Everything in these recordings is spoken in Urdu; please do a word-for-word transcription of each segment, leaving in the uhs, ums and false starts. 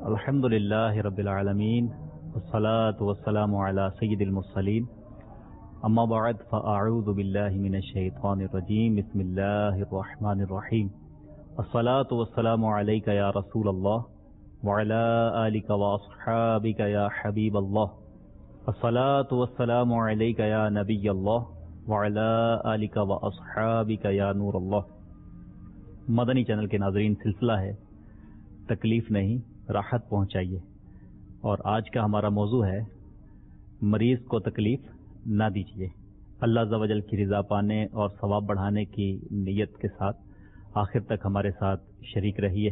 الحمد للہ رب العالمین والصلاة والسلام علی سید المرسلین اما بعد فاعوذ باللہ من الشیطان الرجیم بسم اللہ الرحمن الرحیم الصلاة والسلام علیک یا رسول اللہ وعلی آلک واصحابک یا حبیب اللہ الصلاة والسلام علیک یا نبی اللہ وعلی آلک واصحابک یا نور اللہ۔ مدنی چینل کے ناظرین، سلسلہ ہے تکلیف نہیں راحت پہنچائیے، اور آج کا ہمارا موضوع ہے مریض کو تکلیف نہ دیجیے۔ اللہ عز و جل کی رضا پانے اور ثواب بڑھانے کی نیت کے ساتھ آخر تک ہمارے ساتھ شریک رہیے۔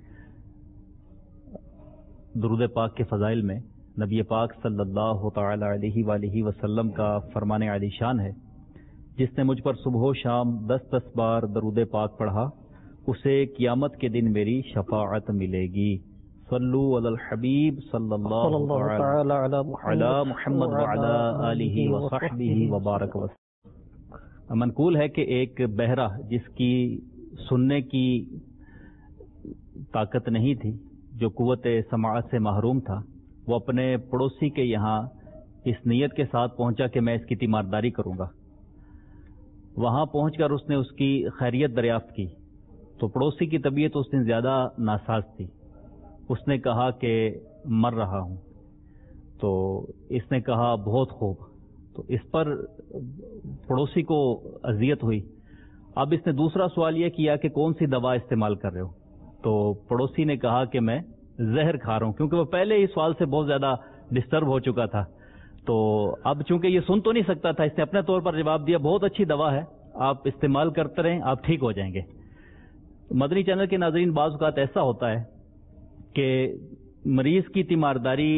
درود پاک کے فضائل میں نبی پاک صلی اللہ تعالی علیہ وآلہ وسلم کا فرمان عالی شان ہے، جس نے مجھ پر صبح و شام دس دس بار درود پاک پڑھا اسے قیامت کے دن میری شفاعت ملے گی۔ صلو علی الحبیب صلی اللہ تعالی علی محمد وعلی آلہ وصحبہ وبارک وسلم۔ منقول ہے کہ ایک بہرہ جس کی سننے کی طاقت نہیں تھی، جو قوت سماعت سے محروم تھا، وہ اپنے پڑوسی کے یہاں اس نیت کے ساتھ پہنچا کہ میں اس کی تیمارداری کروں گا۔ وہاں پہنچ کر اس نے اس کی خیریت دریافت کی تو پڑوسی کی طبیعت اس دن زیادہ ناساز تھی۔ اس نے کہا کہ مر رہا ہوں، تو اس نے کہا بہت خوب، تو اس پر پڑوسی کو اذیت ہوئی۔ اب اس نے دوسرا سوال یہ کیا کہ کون سی دوا استعمال کر رہے ہو، تو پڑوسی نے کہا کہ میں زہر کھا رہا ہوں، کیونکہ وہ پہلے ہی سوال سے بہت زیادہ ڈسٹرب ہو چکا تھا۔ تو اب چونکہ یہ سن تو نہیں سکتا تھا، اس نے اپنے طور پر جواب دیا بہت اچھی دوا ہے، آپ استعمال کرتے رہیں، آپ ٹھیک ہو جائیں گے۔ مدنی چینل کے ناظرین، بعض اوقات ایسا ہوتا ہے کہ مریض کی تیمارداری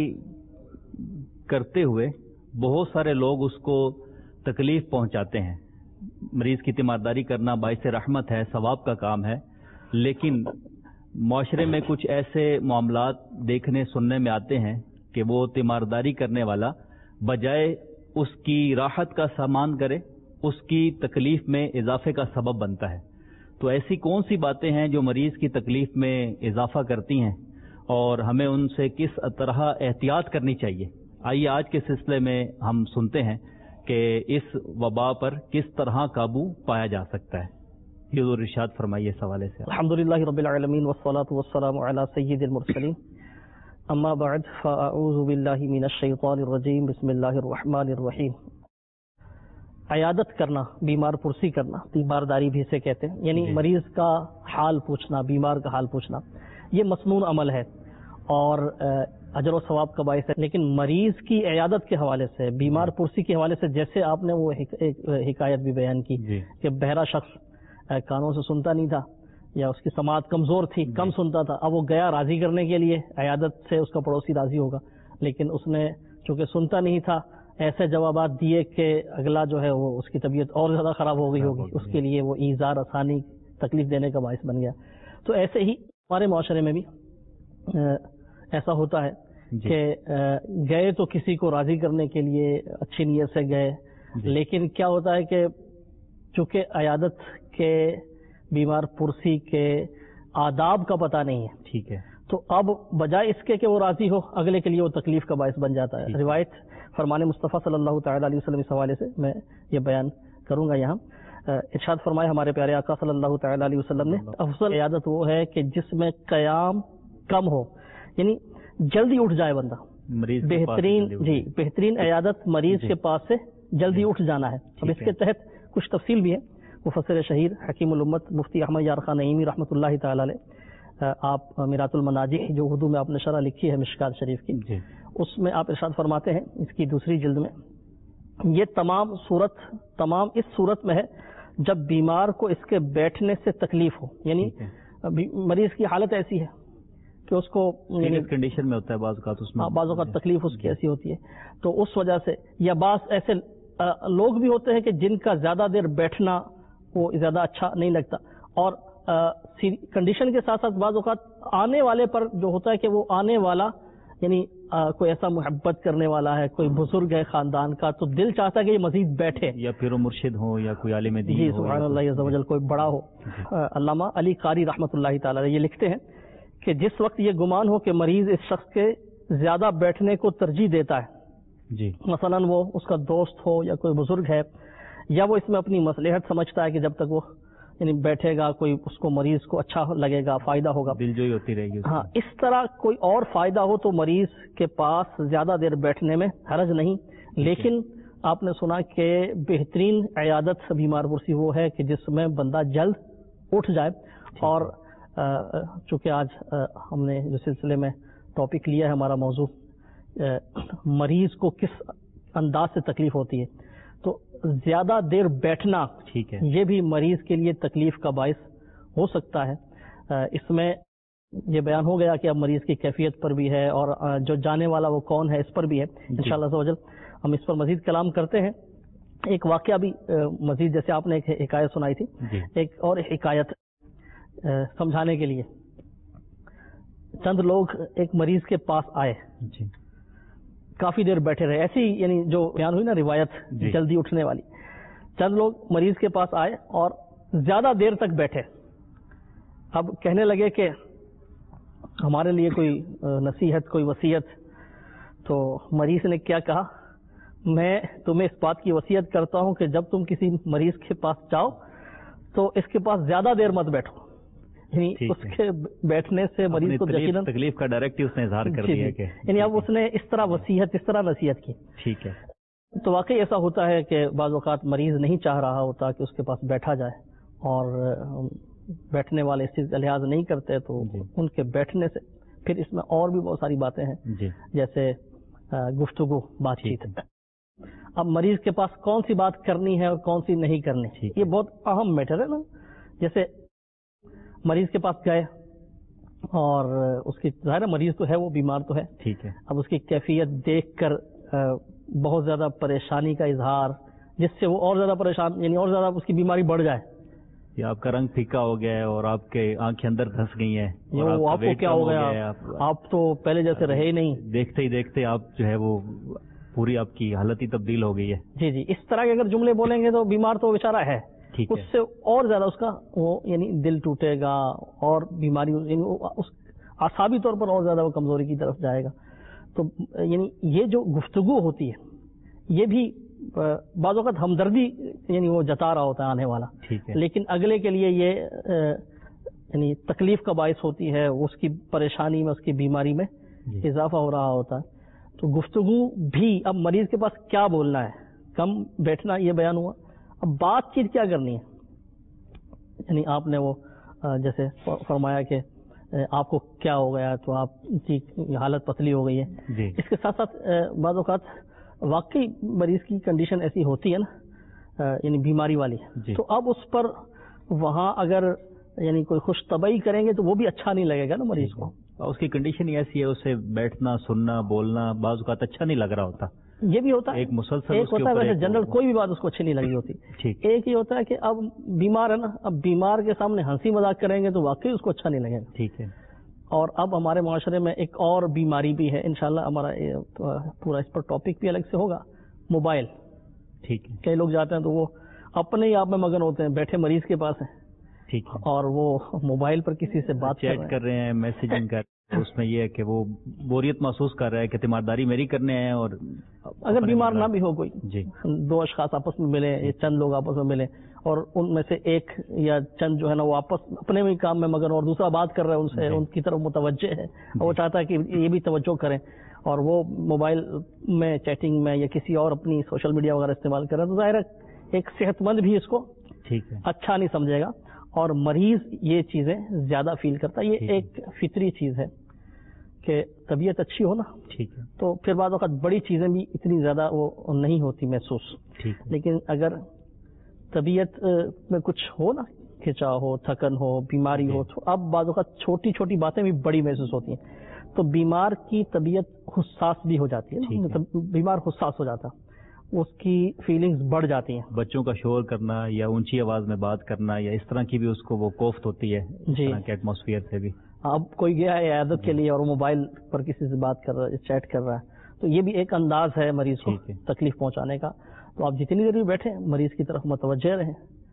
کرتے ہوئے بہت سارے لوگ اس کو تکلیف پہنچاتے ہیں۔ مریض کی تیمارداری کرنا باعث رحمت ہے، ثواب کا کام ہے، لیکن معاشرے میں کچھ ایسے معاملات دیکھنے سننے میں آتے ہیں کہ وہ تیمارداری کرنے والا بجائے اس کی راحت کا سامان کرے، اس کی تکلیف میں اضافے کا سبب بنتا ہے۔ تو ایسی کون سی باتیں ہیں جو مریض کی تکلیف میں اضافہ کرتی ہیں اور ہمیں ان سے کس طرح احتیاط کرنی چاہیے؟ آئیے آج کے سلسلے میں ہم سنتے ہیں کہ اس وبا پر کس طرح قابو پایا جا سکتا ہے۔ حضور ارشاد فرمائیے اس حوالے سے۔ الحمدللہ رب العالمین والصلاة والسلام علی سید المرسلین، اما بعد فاعوذ باللہ من الشیطان الرجیم، بسم اللہ الرحمن الرحیم۔ عیادت کرنا، بیمار پرسی کرنا، تیمارداری بھی اسے کہتے ہیں، یعنی جی۔ مریض کا حال پوچھنا، بیمار کا حال پوچھنا، یہ مسنون عمل ہے اور اجر و ثواب کا باعث ہے، لیکن مریض کی عیادت کے حوالے سے، بیمار پرسی کے حوالے سے، جیسے آپ نے وہ ایک حکایت بھی بیان کی جی۔ کہ بہرا شخص کانوں سے سنتا نہیں تھا یا اس کی سماعت کمزور تھی، کم سنتا تھا، اب وہ گیا راضی کرنے کے لیے، عیادت سے اس کا پڑوسی راضی ہوگا، لیکن اس نے چونکہ سنتا نہیں تھا ایسے جوابات دیے کہ اگلا جو ہے وہ اس کی طبیعت اور زیادہ خراب ہو گئی ہوگی، اس کے لیے وہ ایذار آسانی تکلیف دینے کا باعث بن گیا۔ تو ایسے ہی ہمارے معاشرے میں بھی ایسا ہوتا ہے جی۔ کہ گئے تو کسی کو راضی کرنے کے لیے اچھی نیت سے گئے جی۔ لیکن کیا ہوتا ہے کہ چونکہ عیادت کے، بیمار پرسی کے آداب کا پتہ نہیں ہے، ٹھیک ہے، تو اب بجائے اس کے کہ وہ راضی ہو، اگلے کے لیے وہ تکلیف کا باعث بن جاتا ہے۔ روایت فرمان مصطفیٰ صلی اللہ تعالی علیہ وسلم اس حوالے سے میں یہ بیان کروں گا یہاں۔ ارشاد فرمائے ہمارے پیارے آقا صلی اللہ تعالی علیہ وسلم نے، افضل عیادت وہ ہے کہ جس میں قیام کم ہو، یعنی جلدی اٹھ جائے بندہ، بہترین جی بہترین عیادت مریض کے پاس سے جلدی اٹھ جانا ہے۔ اب اس کے تحت کچھ تفصیل بھی ہے۔ مفسر شہیر حکیم الامت مفتی احمد یار خان نعیمی رحمۃ اللہ تعالی علیہ، آپ میرات المناجح جو اردو میں آپ نے شرح لکھی ہے مشکات شریف کی جی۔ اس میں آپ ارشاد فرماتے ہیں، اس کی دوسری جلد میں، یہ تمام صورت تمام اس صورت میں ہے جب بیمار کو اس کے بیٹھنے سے تکلیف ہو، یعنی مریض کی حالت ایسی ہے کہ اس کو کنڈیشن میں ہوتا ہے، بعض اوقات اس میں بعض اوقات تکلیف اس کی ایسی ہوتی ہے، تو اس وجہ سے، یا بعض ایسے لوگ بھی ہوتے ہیں کہ جن کا زیادہ دیر بیٹھنا وہ زیادہ اچھا نہیں لگتا، اور کنڈیشن کے ساتھ ساتھ بعض اوقات آنے والے پر جو ہوتا ہے کہ وہ آنے والا یعنی کوئی ایسا محبت کرنے والا ہے، کوئی بزرگ ہے خاندان کا، تو دل چاہتا ہے کہ یہ مزید بیٹھے، یا پھر مرشد ہو یا کوئی عالم دین جی سبحان اللہ عز و جل، کوئی بڑا ہو۔ علامہ علی قاری رحمۃ اللہ تعالی یہ لکھتے ہیں کہ جس وقت یہ گمان ہو کہ مریض اس شخص کے زیادہ بیٹھنے کو ترجیح دیتا ہے جی مثلا وہ اس کا دوست ہو یا کوئی بزرگ ہے یا وہ اس میں اپنی مصلحت سمجھتا ہے کہ جب تک وہ یعنی بیٹھے گا کوئی اس کو مریض کو اچھا لگے گا فائدہ ہوگا دل جوئی ہوتی رہے گی اس ہاں اس طرح کوئی اور فائدہ ہو تو مریض کے پاس زیادہ دیر بیٹھنے میں حرج نہیں لیکن آپ نے سنا کہ بہترین عیادت بیمار پرسی وہ ہے کہ جس میں بندہ جلد اٹھ جائے اور چونکہ آج ہم نے جو سلسلے میں ٹاپک لیا ہے ہمارا موضوع مریض کو کس انداز سے تکلیف ہوتی ہے تو زیادہ دیر بیٹھنا ٹھیک ہے یہ بھی مریض کے لیے تکلیف کا باعث ہو سکتا ہے اس میں یہ بیان ہو گیا کہ اب مریض کی کیفیت پر بھی ہے اور جو جانے والا وہ کون ہے اس پر بھی ہے انشاءاللہ عز و جل ہم اس پر مزید کلام کرتے ہیں ایک واقعہ بھی مزید جیسے آپ نے ایک حکایت سنائی تھی ایک اور حکایت سمجھانے کے لیے چند لوگ ایک مریض کے پاس آئے جی کافی دیر بیٹھے رہے ایسی یعنی جو بیان ہوئی نا روایت جی جلدی اٹھنے والی چند لوگ مریض کے پاس آئے اور زیادہ دیر تک بیٹھے اب کہنے لگے کہ ہمارے لیے کوئی نصیحت کوئی وصیت تو مریض نے کیا کہا میں تمہیں اس بات کی وصیت کرتا ہوں کہ جب تم کسی مریض کے پاس جاؤ تو اس کے پاس زیادہ دیر مت بیٹھو یعنی اس کے بیٹھنے سے مریض کو یقیناً تکلیف کا ڈائریکٹ اس نے اظہار کر دیا کہ یعنی اب اس نے اس طرح وصیت اس طرح نصیحت کی ٹھیک ہے تو واقعی ایسا ہوتا ہے کہ بعض اوقات مریض نہیں چاہ رہا ہوتا کہ اس کے پاس بیٹھا جائے اور بیٹھنے والے اس چیز کا لحاظ نہیں کرتے تو ان کے بیٹھنے سے پھر اس میں اور بھی بہت ساری باتیں ہیں جی جیسے گفتگو بات چیت اب مریض کے پاس کون سی بات کرنی ہے اور کون سی نہیں کرنی یہ بہت اہم میٹر ہے نا جیسے مریض کے پاس گئے اور اس کی ظاہر مریض تو ہے وہ بیمار تو ہے ٹھیک ہے اب اس کی کیفیت دیکھ کر بہت زیادہ پریشانی کا اظہار جس سے وہ اور زیادہ پریشان یعنی اور زیادہ اس کی بیماری بڑھ جائے یا آپ کا رنگ پھیکا ہو گیا ہے اور آپ کے آنکھیں اندر دھس گئی ہیں آپ کو کیا ہو گیا آپ تو پہلے جیسے رہے ہی نہیں دیکھتے ہی دیکھتے آپ جو ہے وہ پوری آپ کی حالت ہی تبدیل ہو گئی ہے جی جی اس طرح کے اگر جملے بولیں گے تو بیمار تو بیچارہ ہے اس سے اور زیادہ اس کا وہ یعنی دل ٹوٹے گا اور بیماری اعصابی طور پر اور زیادہ وہ کمزوری کی طرف جائے گا تو یعنی یہ جو گفتگو ہوتی ہے یہ بھی بعض اوقات ہمدردی یعنی وہ جتا رہا ہوتا ہے آنے والا لیکن اگلے کے لیے یہ یعنی تکلیف کا باعث ہوتی ہے اس کی پریشانی میں اس کی بیماری میں اضافہ ہو رہا ہوتا ہے تو گفتگو بھی اب مریض کے پاس کیا بولنا ہے کم بیٹھنا یہ بیان ہوا اب بات چیت کیا کرنی ہے یعنی آپ نے وہ جیسے فرمایا کہ آپ کو کیا ہو گیا تو آپ کی حالت پتلی ہو گئی ہے اس کے ساتھ ساتھ بعض اوقات واقعی مریض کی کنڈیشن ایسی ہوتی ہے نا یعنی بیماری والی تو اب اس پر وہاں اگر یعنی کوئی خوش طبعی کریں گے تو وہ بھی اچھا نہیں لگے گا نا مریض کو اس کی کنڈیشن ہی ایسی ہے اسے بیٹھنا سننا بولنا بعض اوقات اچھا نہیں لگ رہا ہوتا یہ بھی ہوتا ہے ایک مسلسل ایک ہوتا ہے ویسے جنرل کوئی بھی بات اس کو اچھی نہیں لگی ہوتی ایک یہ ہوتا ہے کہ اب بیمار ہے نا اب بیمار کے سامنے ہنسی مذاق کریں گے تو واقعی اس کو اچھا نہیں لگے گا ٹھیک ہے اور اب ہمارے معاشرے میں ایک اور بیماری بھی ہے انشاءاللہ ہمارا پورا اس پر ٹاپک بھی الگ سے ہوگا موبائل ٹھیک ہے کئی لوگ جاتے ہیں تو وہ اپنے ہی آپ میں مگن ہوتے ہیں بیٹھے مریض کے پاس ہیں ٹھیک ہے اور وہ موبائل پر کسی سے بات چیٹ کر رہے ہیں میسیجنگ کر اس میں یہ ہے کہ وہ بوریت محسوس کر رہا ہے کہ تیمارداری میری کرنے ہیں اور اگر بیمار نہ بھی ہو کوئی جی دو اشخاص آپس میں ملے یا چند لوگ آپس میں ملے اور ان میں سے ایک یا چند جو ہے نا وہ آپس اپنے بھی کام میں مگر اور دوسرا بات کر رہا ہے ان سے ان کی طرف متوجہ ہے اور وہ چاہتا ہے کہ یہ بھی توجہ کریں اور وہ موبائل میں چیٹنگ میں یا کسی اور اپنی سوشل میڈیا وغیرہ استعمال کر رہا ہے تو ظاہر ہے ایک صحت مند بھی اس کو ٹھیک ہے اچھا نہیں سمجھے گا اور مریض یہ چیزیں زیادہ فیل کرتا ہے یہ ایک فطری چیز ہے کہ طبیعت اچھی ہو نا ٹھیک ہے تو پھر بعض وقت بڑی چیزیں بھی اتنی زیادہ وہ نہیں ہوتی محسوس ٹھیک لیکن اگر طبیعت میں کچھ ہو نا کھچا ہو تھکن ہو بیماری ہو تو اب بعض اوقات چھوٹی چھوٹی باتیں بھی بڑی محسوس ہوتی ہیں تو بیمار کی طبیعت حساس بھی ہو جاتی ہے بیمار حساس ہو جاتا اس کی فیلنگز بڑھ جاتی ہیں بچوں کا شور کرنا یا اونچی آواز میں بات کرنا یا اس طرح کی بھی اس کو وہ کوفت ہوتی ہے جی ایٹماسفیئر سے بھی اب کوئی گیا ہے عیادت کے لیے اور موبائل پر کسی سے بات کر رہا ہے چیٹ کر رہا ہے تو یہ بھی ایک انداز ہے مریض کو تکلیف پہنچانے کا تو آپ جتنی دیر بھی بیٹھے مریض کی طرف متوجہ رہیں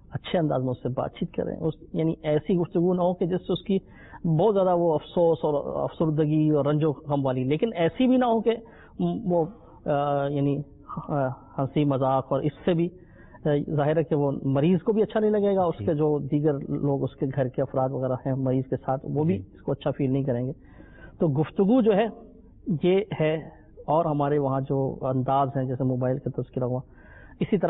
اچھے انداز میں اس سے بات چیت کریں، اس یعنی ایسی گفتگو نہ ہو کہ جس سے اس کی بہت زیادہ وہ افسوس اور افسردگی اور رنج و غم والی، لیکن ایسی بھی نہ ہو کہ وہ یعنی ہنسی مذاق، اور اس سے بھی ظاہر ہے کہ وہ مریض کو بھی اچھا نہیں لگے گا، اس کے جو دیگر لوگ اس کے گھر کے افراد وغیرہ ہیں مریض کے ساتھ وہ بھی اس کو اچھا فیل نہیں کریں گے. تو گفتگو جو ہے یہ ہے، اور ہمارے وہاں جو انداز ہیں جیسے موبائل کا تذکرہ ہوا، اسی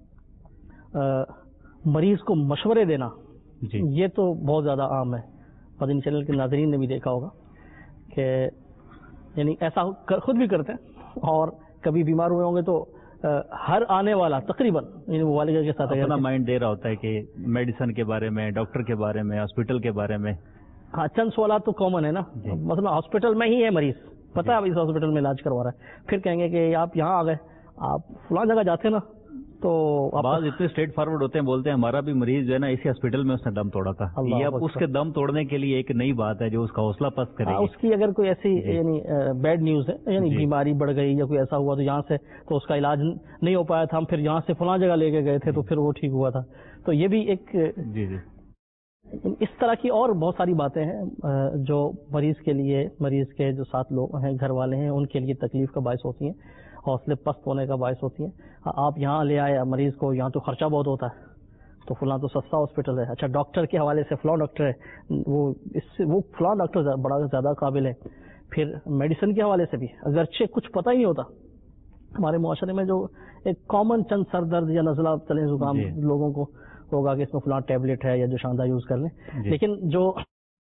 طرح مریض کو مشورے دینا جی. یہ تو بہت زیادہ عام ہے، مدنی چینل کے ناظرین نے بھی دیکھا ہوگا کہ یعنی ایسا خود بھی کرتے ہیں، اور کبھی بیمار ہوئے ہوں گے تو ہر آنے والا تقریباً یعنی والدہ کے ساتھ اپنا مائنڈ دے رہا ہوتا ہے کہ میڈیسن کے بارے میں، ڈاکٹر کے بارے میں، ہاسپٹل کے بارے میں. ہاں چند سوالات تو کامن ہے نا، مثلا ہاسپٹل میں ہی ہے مریض، پتا ہے آپ اس ہاسپٹل میں علاج کروا رہا ہے، پھر کہیں گے کہ آپ یہاں آ گئے، آپ فلاں جگہ جاتے نا، تو بعض اتنے اسٹریٹ فارورڈ ہوتے ہیں، بولتے ہیں ہمارا بھی مریض جو ہے نا اسی ہاسپٹل میں اس نے دم توڑا تھا. یہ اب اس کے دم توڑنے کے لیے ایک نئی بات ہے جو اس کا حوصلہ پست کرے گی. اس کی اگر کوئی ایسی یعنی بیڈ نیوز ہے، یعنی بیماری بڑھ گئی یا کوئی ایسا ہوا تو یہاں سے تو اس کا علاج نہیں ہو پایا تھا، ہم پھر یہاں سے فلاں جگہ لے کے گئے تھے تو پھر وہ ٹھیک ہوا تھا. تو یہ بھی ایک جی جی اس طرح کی اور بہت ساری باتیں ہیں جو مریض کے لیے، مریض کے جو ساتھ لوگ ہیں، گھر والے ہیں، ان کے لیے تکلیف کا باعث ہوتی ہیں، حوصلے پست ہونے کا باعث ہوتی ہیں. آپ یہاں لے آئے مریض کو، یہاں تو خرچہ بہت ہوتا ہے، تو فلاں تو سستا ہاسپٹل ہے. اچھا ڈاکٹر کے حوالے سے فلاں ڈاکٹر ہے، وہ اس سے وہ فلاں ڈاکٹر بڑا زیادہ قابل ہے. پھر میڈیسن کے حوالے سے بھی اگرچہ کچھ پتہ ہی نہیں ہوتا، ہمارے معاشرے میں جو ایک کامن چند سر درد یا نزلہ تلے زکام جی. لوگوں کو ہوگا کہ اس میں فلاں ٹیبلٹ ہے یا جو شاندار یوز کر لیں جی. لیکن جو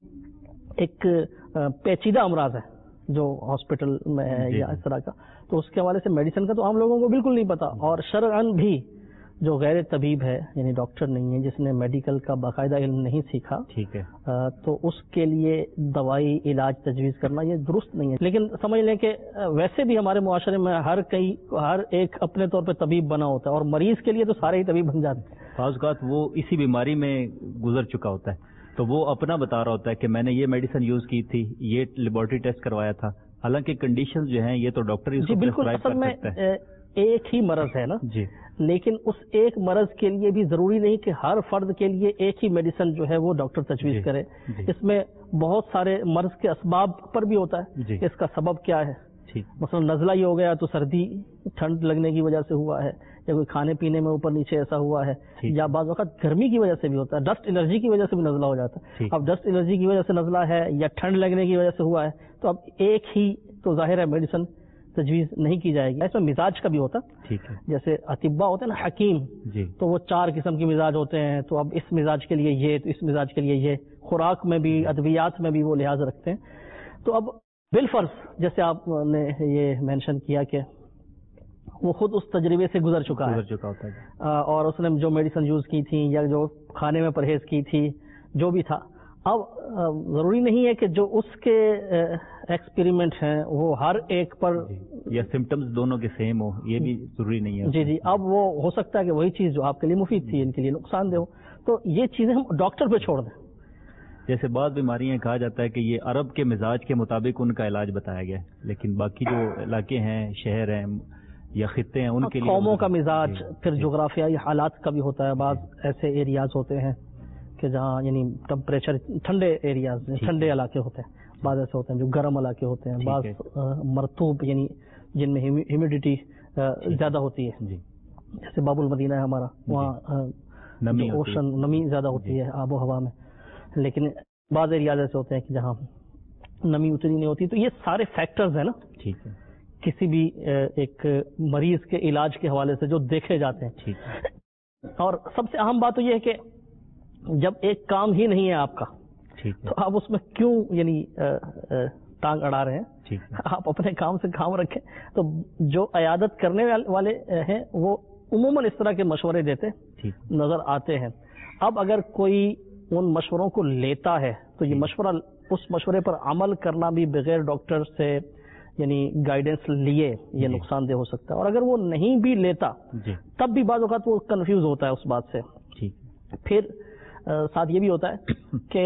ایک پیچیدہ امراض ہے جو ہاسپٹل میں ہے جی. یا اس طرح کا، تو اس کے حوالے سے میڈیسن کا تو عام لوگوں کو بالکل نہیں پتا. اور شرعاً بھی جو غیر طبیب ہے، یعنی ڈاکٹر نہیں ہے، جس نے میڈیکل کا باقاعدہ علم نہیں سیکھا، ٹھیک ہے، تو اس کے لیے دوائی علاج تجویز کرنا یہ درست نہیں ہے. لیکن سمجھ لیں کہ ویسے بھی ہمارے معاشرے میں ہر کئی ہر ایک اپنے طور پہ طبیب بنا ہوتا ہے، اور مریض کے لیے تو سارے ہی طبیب بن جاتے ہیں. بعض اوقات وہ اسی بیماری میں گزر چکا ہوتا ہے، تو وہ اپنا بتا رہا ہوتا ہے کہ میں نے یہ میڈیسن یوز کی تھی، یہ لیبورٹری ٹیسٹ کروایا تھا، حالانکہ کنڈیشنز جو ہیں یہ تو ڈاکٹر جی بالکل اصل میں ایک ہی مرض ہے نا جی، لیکن اس ایک مرض کے لیے بھی ضروری نہیں کہ ہر فرد کے لیے ایک ہی میڈیسن جو ہے وہ ڈاکٹر تجویز جی. کرے جی. اس میں بہت سارے مرض کے اسباب پر بھی ہوتا ہے جی. اس کا سبب کیا ہے. مثلا نزلہ ہی ہو گیا تو سردی ٹھنڈ لگنے کی وجہ سے ہوا ہے، یا کوئی کھانے پینے میں اوپر نیچے ایسا ہوا ہے، یا بعض وقت گرمی کی وجہ سے بھی ہوتا ہے، ڈسٹ الرجی کی وجہ سے بھی نزلہ ہو جاتا ہے. اب ڈسٹ الرجی کی وجہ سے نزلہ ہے یا ٹھنڈ لگنے کی وجہ سے ہوا ہے، تو اب ایک ہی تو ظاہر ہے میڈیسن تجویز نہیں کی جائے گی. اس میں مزاج کا بھی ہوتا ہے، جیسے اطباء ہوتے ہیں نا حکیم جی. تو وہ چار قسم کے مزاج ہوتے ہیں، تو اب اس مزاج کے لیے یہ، تو اس مزاج کے لیے یہ، خوراک میں بھی ادویات میں بھی وہ لحاظ رکھتے ہیں. تو اب بالفرض جیسے آپ نے یہ مینشن کیا کہ وہ خود اس تجربے سے گزر چکا ہے، گزر چکا ہوتا ہے، اور اس نے جو میڈیسن یوز کی تھی یا جو کھانے میں پرہیز کی تھی جو بھی تھا، اب ضروری نہیں ہے کہ جو اس کے ایکسپیریمنٹ ہیں وہ ہر ایک پر یا سمٹمز دونوں کے سیم ہو، یہ بھی ضروری نہیں ہے جی جی. اب وہ ہو سکتا ہے کہ وہی چیز جو آپ کے لیے مفید تھی ان کے لیے نقصان دہ ہو. تو یہ چیزیں ہم ڈاکٹر پہ چھوڑ دیں. جیسے بعض بیماریاں کہا جاتا ہے کہ یہ عرب کے مزاج کے مطابق ان کا علاج بتایا گیا ہے، لیکن باقی جو علاقے ہیں، شہر ہیں یا خطے ہیں، ان کے لیے قوموں کا مزاج پھر جغرافیائی حالات کا بھی ہوتا ہے. بعض ایسے ایریاز ہوتے ہیں کہ جہاں یعنی ٹمپریچر ٹھنڈے ایریاز ٹھنڈے علاقے ہوتے ہیں، بعض ایسے ہوتے ہیں جو گرم علاقے ہوتے ہیں، بعض مرطوب یعنی جن میں ہیومیڈیٹی زیادہ ہوتی ہے، جیسے باب المدینہ ہے ہمارا، وہاں اوشن نمی زیادہ ہوتی ہے آب و ہوا میں. لیکن بعض ایریاز ایسے ہوتے ہیں کہ جہاں نمی اتنی نہیں ہوتی. تو یہ سارے فیکٹرز ہیں نا ٹھیک ہے کسی بھی ایک مریض کے علاج کے حوالے سے جو دیکھے جاتے ہیں. ٹھیک ہے. اور سب سے اہم بات تو یہ ہے کہ جب ایک کام ہی نہیں ہے آپ کا تو آپ اس میں کیوں یعنی ٹانگ اڑا رہے ہیں. آپ اپنے کام سے کام رکھیں. تو جو عیادت کرنے والے ہیں وہ عموماً اس طرح کے مشورے دیتے نظر آتے ہیں. اب اگر کوئی ان مشوروں کو لیتا ہے تو یہ مشورہ اس مشورے پر عمل کرنا بھی بغیر ڈاکٹر سے یعنی گائیڈنس لیے یہ نقصان دہ ہو سکتا ہے. اور اگر وہ نہیں بھی لیتا تب بھی بعض اوقات وہ کنفیوز ہوتا ہے اس بات سے. پھر ساتھ یہ بھی ہوتا ہے کہ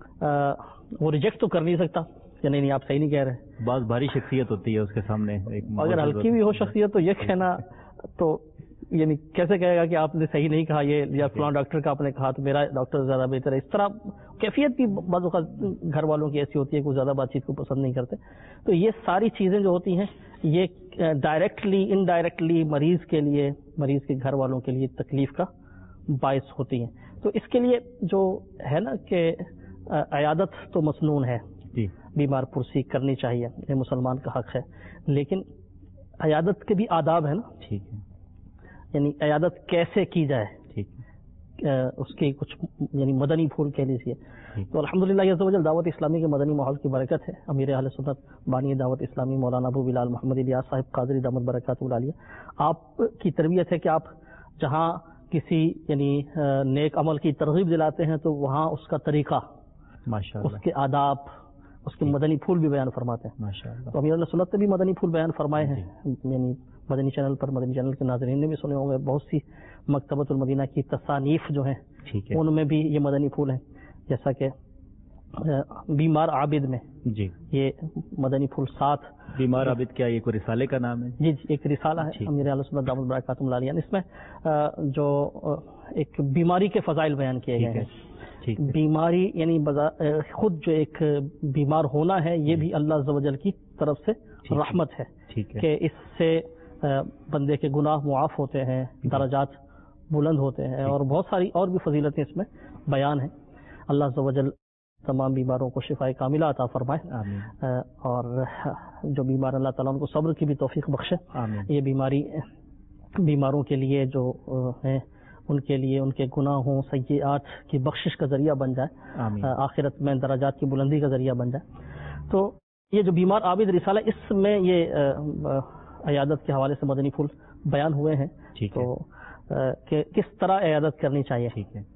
وہ ریجیکٹ تو کر نہیں سکتا کہ نہیں نہیں آپ صحیح نہیں کہہ رہے. بعض بھاری شخصیت ہوتی ہے اس کے سامنے، اگر ہلکی بھی ہو شخصیت تو یہ کہنا تو یعنی کیسے کہے گا کہ آپ نے صحیح نہیں کہا یہ، یا فلاں ڈاکٹر کا آپ نے کہا تو میرا ڈاکٹر زیادہ بہتر ہے. اس طرح کیفیت بھی بعض اوقات گھر والوں کی ایسی ہوتی ہے کہ وہ زیادہ بات چیت کو پسند نہیں کرتے. تو یہ ساری چیزیں جو ہوتی ہیں یہ ڈائریکٹلی انڈائریکٹلی مریض کے لیے، مریض کے گھر والوں کے لیے تکلیف کا باعث ہوتی ہیں. تو اس کے لیے جو ہے نا کہ عیادت تو مسنون ہے، بیمار پرسی کرنی چاہیے، یہ مسلمان کا حق ہے، لیکن عیادت کے بھی آداب ہیں نا. ٹھیک ہے. یعنی عیادت کیسے کی جائے، ٹھیک ہے، اس کے کچھ یعنی مدنی پھول کہہ لیجیے. تو الحمدللہ عز و جل دعوت اسلامی کے مدنی ماحول کی برکت ہے. امیر اہل سنت بانی دعوت اسلامی مولانا ابو بلال محمد الیاس صاحب قادری دامت برکاتہ العالیہ، آپ کی تربیت ہے کہ آپ جہاں کسی یعنی نیک عمل کی ترغیب دلاتے ہیں تو وہاں اس کا طریقہ، ماشاءاللہ، اس کے آداب، اس کے مدنی پھول بھی بیان فرماتے ہیں. ماشاءاللہ. تو امیر اہل سنت نے بھی مدنی پھول بیان فرمائے ہیں، یعنی مدنی چینل پر، مدنی چینل کے ناظرین نے بھی سنے ہوں گے. بہت سی مکتبۃ المدینہ کی تصانیف جو ہیں ان میں بھی یہ مدنی پھول ہیں. جیسا کہ بیمار عابد میں جی یہ مدنی پھول ساتھ. بیمار عابد کیا یہ کوئی رسالے کا نام ہے؟ جی جی ایک رسالہ ہے امیر اہل سنت دامت برکاتہ العالیہ نے. اس میں جو ایک بیماری کے فضائل بیان کیے گئے ہیں. بیماری یعنی خود جو ایک بیمار ہونا ہے یہ بھی اللہ عز و جل کی طرف سے رحمت ہے کہ اس سے بندے کے گناہ معاف ہوتے ہیں، درجات بلند ہوتے ہیں، اور بہت ساری اور بھی فضیلتیں اس میں بیان ہیں. اللہ عز و جل تمام بیماروں کو شفائے کاملہ عطا فرمائے، اور جو بیمار اللہ تعالیٰ ان کو صبر کی بھی توفیق بخشے. یہ بیماری بیماروں کے لیے جو ہیں ان کے لیے ان کے گناہوں سیئات کی بخشش کا ذریعہ بن جائے، آخرت میں درجات کی بلندی کا ذریعہ بن جائے. تو یہ جو بیمار عابد رسالہ، اس میں یہ عیادت کے حوالے سے مدنی پھول بیان ہوئے ہیں. تو کہ کس طرح عیادت کرنی چاہیے. ٹھیک ہے.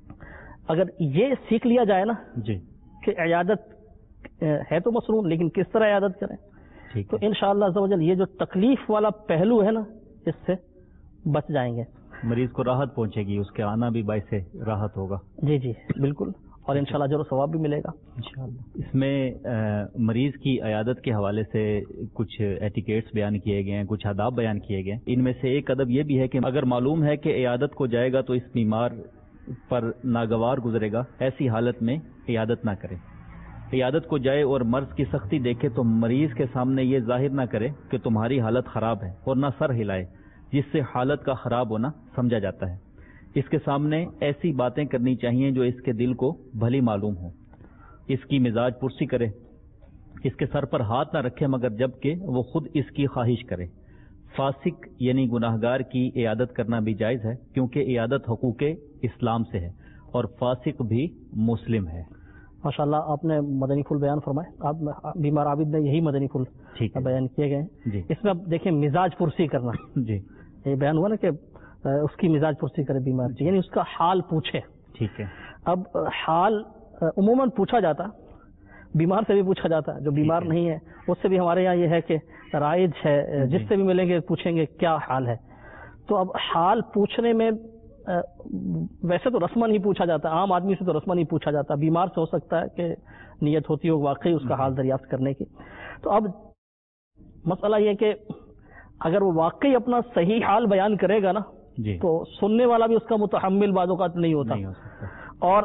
اگر یہ سیکھ لیا جائے نا جی کہ عیادت ہے تو مسنون لیکن کس طرح عیادت کریں، تو انشاءاللہ عز و جل یہ جو تکلیف والا پہلو ہے نا اس سے بچ جائیں گے. مریض کو راحت پہنچے گی، اس کے آنا بھی باعث راحت ہوگا. جی جی بالکل، اور انشاءاللہ اجر و ثواب بھی ملے گا انشاءاللہ. اس میں مریض کی عیادت کے حوالے سے کچھ ایٹیکیٹس بیان کیے گئے ہیں، کچھ آداب بیان کیے گئے ہیں. ان میں سے ایک ادب یہ بھی ہے کہ اگر معلوم ہے کہ عیادت کو جائے گا تو اس بیمار پر ناگوار گزرے گا، ایسی حالت میں عیادت نہ کرے. عیادت کو جائے اور مرض کی سختی دیکھے تو مریض کے سامنے یہ ظاہر نہ کرے کہ تمہاری حالت خراب ہے، اور نہ سر ہلائے جس سے حالت کا خراب ہونا سمجھا جاتا ہے. اس کے سامنے ایسی باتیں کرنی چاہیے جو اس کے دل کو بھلی معلوم ہو. اس کی مزاج پرسی کرے، اس کے سر پر ہاتھ نہ رکھے مگر جب کہ وہ خود اس کی خواہش کرے. فاسق یعنی گناہگار کی عیادت کرنا بھی جائز ہے، کیونکہ عیادت حقوق اسلام سے ہے اور فاسق بھی مسلم ہے. ماشاءاللہ آپ نے مدنی پھول بیان فرمائے. آپ بیمار عابد میں یہی مدنی پھول بیان کیے گئے ہیں. جی. اس میں اب دیکھیں مزاج پرسی کرنا. جی یہ بیان ہوا نا کہ اس کی مزاج پرسی کرے بیمار، یعنی اس کا حال پوچھے. ٹھیک ہے. اب حال عموماً پوچھا جاتا، بیمار سے بھی پوچھا جاتا، جو بیمار نہیں ہے اس سے بھی ہمارے یہاں یہ ہے کہ رائج ہے، جس سے بھی ملیں گے پوچھیں گے کیا حال ہے. تو اب حال پوچھنے میں ویسے تو رسماً ہی پوچھا جاتا، عام آدمی سے تو رسماً ہی پوچھا جاتا، بیمار سے ہو سکتا ہے کہ نیت ہوتی ہو واقعی اس کا حال دریافت کرنے کی. تو اب مسئلہ یہ کہ اگر وہ واقعی اپنا صحیح حال بیان کرے گا نا جی تو سننے والا بھی اس کا متحمل بعض اوقات نہیں ہوتا، نہیں ہو سکتا. اور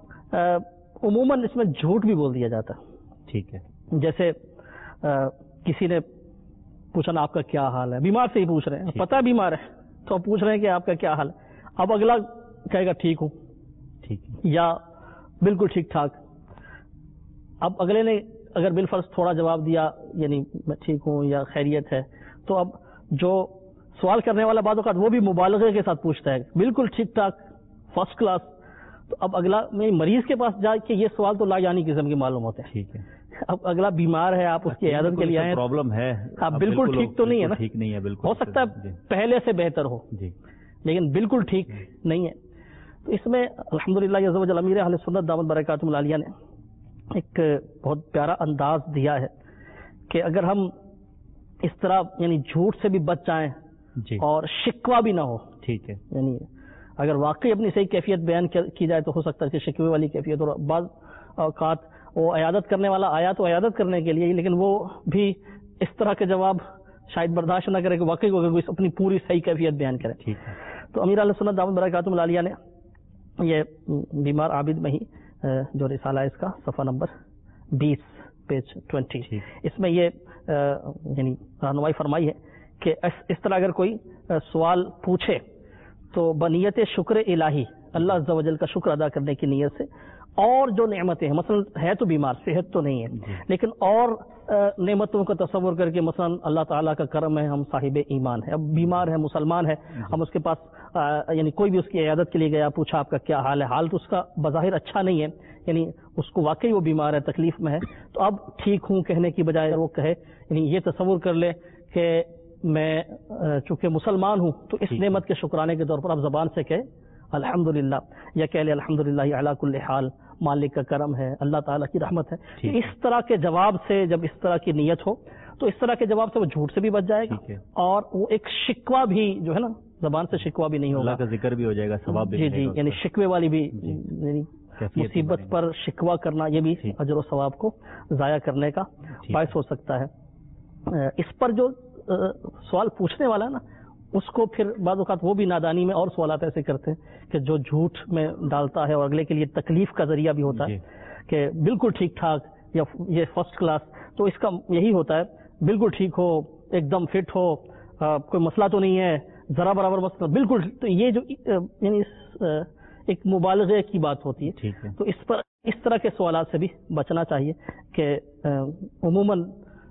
عموماً اس میں جھوٹ بھی بول دیا جاتا. ٹھیک ہے. جیسے کسی نے پوچھا نا آپ کا کیا حال ہے، بیمار سے ہی پوچھ رہے ہیں، پتہ بیمار ہے تو پوچھ رہے ہیں کہ آپ کا کیا حال ہے. اب اگلا کہے گا ٹھیک ہوں، ٹھیک یا بالکل ٹھیک ٹھاک. اب اگلے نے اگر بالفرض تھوڑا جواب دیا یعنی میں ٹھیک ہوں یا خیریت ہے، تو اب جو سوال کرنے والا بعض اوقات وہ بھی مبالغے کے ساتھ پوچھتا ہے بالکل ٹھیک ٹھاک فرسٹ کلاس. تو اب اگلا میں مریض کے پاس جا کے یہ سوال تو لا یعنی قسم کے معلوم ہوتے ہیں. ٹھیک ہے. اب اگلا بیمار ہے، آپ اس کی عیادت کے لیے آئے، پرابلم ہے، آپ بالکل ٹھیک تو نہیں ہے نا، ٹھیک نہیں ہے بالکل، ہو سکتا ہے پہلے سے بہتر ہو جی لیکن بالکل ٹھیک نہیں ہے. تو اس میں الحمدللہ عز و جل امیر اہل سنت دامت برکاتہ العالیہ نے ایک بہت پیارا انداز دیا ہے کہ اگر ہم اس طرح یعنی جھوٹ سے بھی بچ جائیں جی اور شکوہ بھی نہ ہو. ٹھیک ہے. یعنی اگر واقعی اپنی صحیح کیفیت بیان کی جائے تو ہو سکتا ہے کہ شکوے والی کیفیت، اور بعض اوقات وہ عیادت کرنے والا آیا تو عیادت کرنے کے لیے، لیکن وہ بھی اس طرح کے جواب شاید برداشت نہ کرے کہ واقعی اگر کوئی اپنی پوری صحیح کیفیت بیان کرے. ٹھیک ہے. تو امیر اہل سنت دامت برکاتہم العالیہ نے یہ بیمار عابد میں ہی جو رسالہ ہے اس کا صفحہ نمبر بیس پیج ٹوینٹی, اس میں یہ یعنی رہنمائی فرمائی ہے کہ اس طرح اگر کوئی سوال پوچھے تو بنیت شکر الہی, اللہ عز و جل کا شکر ادا کرنے کی نیت سے, اور جو نعمتیں ہیں, مثلا ہے تو بیمار, صحت تو نہیں ہے, لیکن اور نعمتوں کا تصور کر کے, مثلا اللہ تعالیٰ کا کرم ہے, ہم صاحب ایمان ہے, اب بیمار ہے, مسلمان ہے, ہم اس کے پاس یعنی کوئی بھی اس کی عیادت کے لیے گیا, پوچھا آپ کا کیا حال ہے, حال تو اس کا بظاہر اچھا نہیں ہے, یعنی اس کو واقعی وہ بیمار ہے, تکلیف میں ہے, تو اب ٹھیک ہوں کہنے کی بجائے وہ کہے, یعنی یہ تصور کر لے کہ میں چونکہ مسلمان ہوں تو اس نعمت کے شکرانے کے طور پر اب زبان سے کہے الحمدللہ, یا کہہ لے الحمدللہ علی کل حال, مالک کا کرم ہے, اللہ تعالیٰ کی رحمت ہے. اس طرح کے جواب سے جب اس طرح کی نیت ہو تو اس طرح کے جواب سے وہ جھوٹ سے بھی بچ جائے گا, اور وہ ایک شکوہ بھی جو ہے نا, زبان سے شکوہ بھی نہیں ہوگا, اللہ کا ذکر بھی ہو جائے گا, ثواب بھی. جی جی یعنی شکوے والی بھی, یعنی مصیبت پر شکوہ کرنا یہ بھی اجر و ثواب کو ضائع کرنے کا باعث ہو سکتا ہے. اس پر جو سوال پوچھنے والا ہے نا, اس کو پھر بعض اوقات وہ بھی نادانی میں اور سوالات ایسے کرتے ہیں کہ جو جھوٹ میں ڈالتا ہے اور اگلے کے لیے تکلیف کا ذریعہ بھی ہوتا ہے کہ بالکل ٹھیک ٹھاک یا یہ فرسٹ کلاس, تو اس کا یہی ہوتا ہے بالکل ٹھیک ہو, ایک دم فٹ ہو, کوئی مسئلہ تو نہیں ہے, ذرا برابر مسئلہ بالکل, تو یہ جو یعنی ایک مبالغے کی بات ہوتی ہے. تو اس پر اس طرح کے سوالات سے بھی بچنا چاہیے کہ عموماً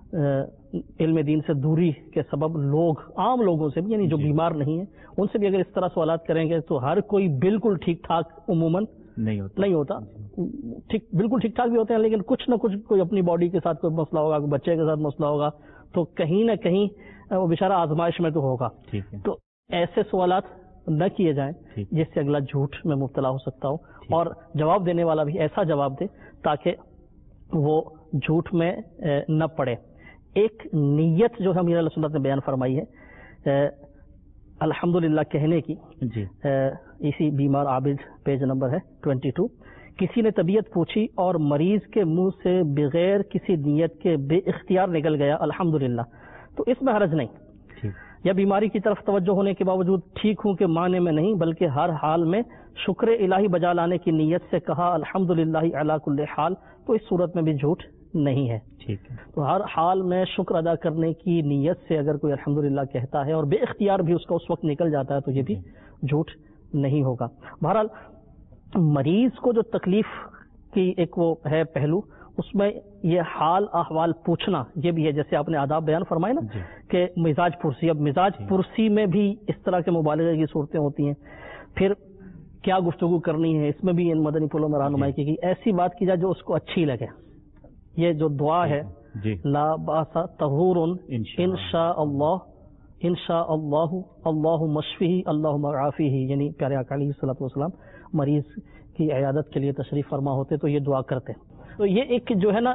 علم دین سے دوری کے سبب لوگ, عام لوگوں سے بھی, یعنی جو بیمار نہیں ہیں ان سے بھی اگر اس طرح سوالات کریں گے تو ہر کوئی بالکل ٹھیک ٹھاک عموماً نہیں ہوتا نہیں ہوتا ٹھیک بالکل ٹھیک ٹھاک بھی ہوتے ہیں, لیکن کچھ نہ کچھ کوئی اپنی باڈی کے ساتھ کوئی مسئلہ ہوگا, کوئی بچے کے ساتھ مسئلہ ہوگا, تو کہیں نہ کہیں وہ بیچارہ آزمائش میں تو ہوگا. تو ایسے سوالات نہ کیے جائیں جس سے اگلا جھوٹ میں مبتلا ہو سکتا ہو, اور جواب دینے والا بھی ایسا جواب دے تاکہ وہ جھوٹ میں نہ پڑے. ایک نیت جو امیر علیہ سنت نے بیان فرمائی ہے الحمدللہ کہنے کی, جی اسی بیمار عابد پیج نمبر ہے ٹوینٹی ٹو, کسی نے طبیعت پوچھی اور مریض کے منہ سے بغیر کسی نیت کے بے اختیار نکل گیا الحمدللہ, تو اس میں حرج نہیں, یا بیماری کی طرف توجہ ہونے کے باوجود ٹھیک ہوں کے معنی میں نہیں بلکہ ہر حال میں شکر الہی بجا لانے کی نیت سے کہا الحمدللہ علی کل حال, تو اس صورت میں بھی جھوٹ نہیں ہے. ٹھیک ہے. تو ہر حال میں شکر ادا کرنے کی نیت سے اگر کوئی الحمدللہ کہتا ہے اور بے اختیار بھی اس کا اس وقت نکل جاتا ہے تو یہ بھی جھوٹ نہیں ہوگا. بہرحال مریض کو جو تکلیف کی ایک وہ ہے پہلو, اس میں یہ حال احوال پوچھنا یہ بھی ہے, جیسے آپ نے آداب بیان فرمائے نا جی. کہ مزاج پرسی, اب مزاج پرسی میں بھی اس طرح کے مبالغے کی صورتیں ہوتی ہیں. پھر کیا گفتگو کرنی ہے, اس میں بھی ان مدنی پھولوں میں رہنمائی کی گئی, ایسی بات کی جائے جو اس کو اچھی لگے. یہ جو دعا ہے جی. لا باسا طہور انشاء اللہ انشاء اللہ اللہ مشفی اللہ معافی, یعنی پیارے آقا علیہ الصلوۃ والسلام مریض کی عیادت کے لیے تشریف فرما ہوتے تو یہ دعا کرتے. تو یہ ایک جو ہے نا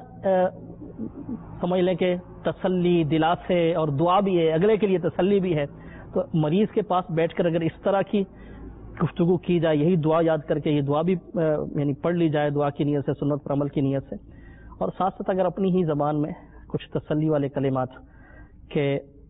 سمجھ لیں کہ تسلی دلاسے اور دعا بھی ہے, اگلے کے لیے تسلی بھی ہے. تو مریض کے پاس بیٹھ کر اگر اس طرح کی گفتگو کی جائے, یہی دعا یاد کر کے یہ دعا بھی یعنی پڑھ لی جائے دعا کی نیت سے, سنت پر عمل کی نیت سے, اور ساتھ ساتھ اگر اپنی ہی زبان میں کچھ تسلی والے کلمات کہ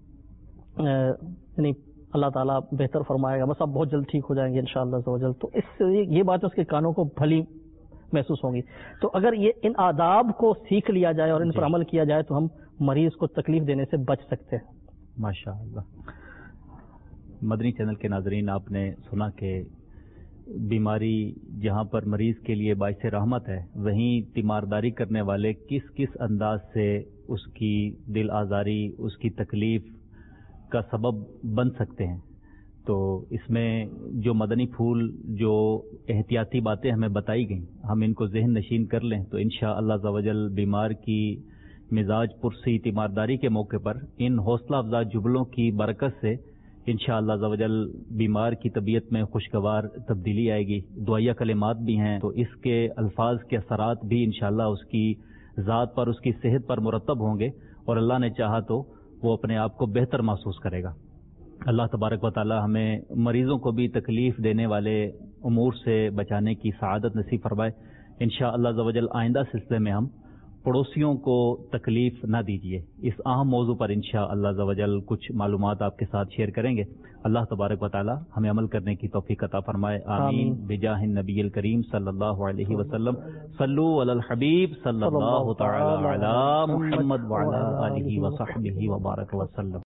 یعنی اللہ تعالیٰ بہتر فرمائے گا, بس آپ بہت جلد ٹھیک ہو جائیں گے انشاءاللہ عز و جل, تو اس سے یہ باتیں اس کے کانوں کو بھلی محسوس ہوں گی. تو اگر یہ ان آداب کو سیکھ لیا جائے اور ان پر عمل کیا جائے تو ہم مریض کو تکلیف دینے سے بچ سکتے ہیں. ماشاء اللہ. مدنی چینل کے ناظرین, آپ نے سنا کہ بیماری جہاں پر مریض کے لیے باعث رحمت ہے, وہیں تیمارداری کرنے والے کس کس انداز سے اس کی دل آزاری, اس کی تکلیف کا سبب بن سکتے ہیں. تو اس میں جو مدنی پھول, جو احتیاطی باتیں ہمیں بتائی گئیں, ہم ان کو ذہن نشین کر لیں تو انشاءاللہ عز و جل بیمار کی مزاج پرسی تیمارداری کے موقع پر ان حوصلہ افزا جملوں کی برکت سے انشاءاللہ عز و جل بیمار کی طبیعت میں خوشگوار تبدیلی آئے گی. دعائیہ کلمات بھی ہیں تو اس کے الفاظ کے اثرات بھی انشاءاللہ اس کی ذات پر, اس کی صحت پر مرتب ہوں گے, اور اللہ نے چاہا تو وہ اپنے آپ کو بہتر محسوس کرے گا. اللہ تبارک و تعالی ہمیں مریضوں کو بھی تکلیف دینے والے امور سے بچانے کی سعادت نصیب فرمائے. انشاءاللہ عز و جل آئندہ سلسلے میں ہم پڑوسیوں کو تکلیف نہ دیجیے. اس اہم موضوع پر انشاءاللہ عز و جل کچھ معلومات آپ کے ساتھ شیئر کریں گے. اللہ تبارک و تعالی ہمیں عمل کرنے کی توفیق عطا فرمائے. آمین بجاہ النبی الکریم صلی اللہ علیہ وسلم. صلو علی الحبیب صلی اللہ تعالی علی محمد وعلی آلہ وصحبہ وبارک وسلم.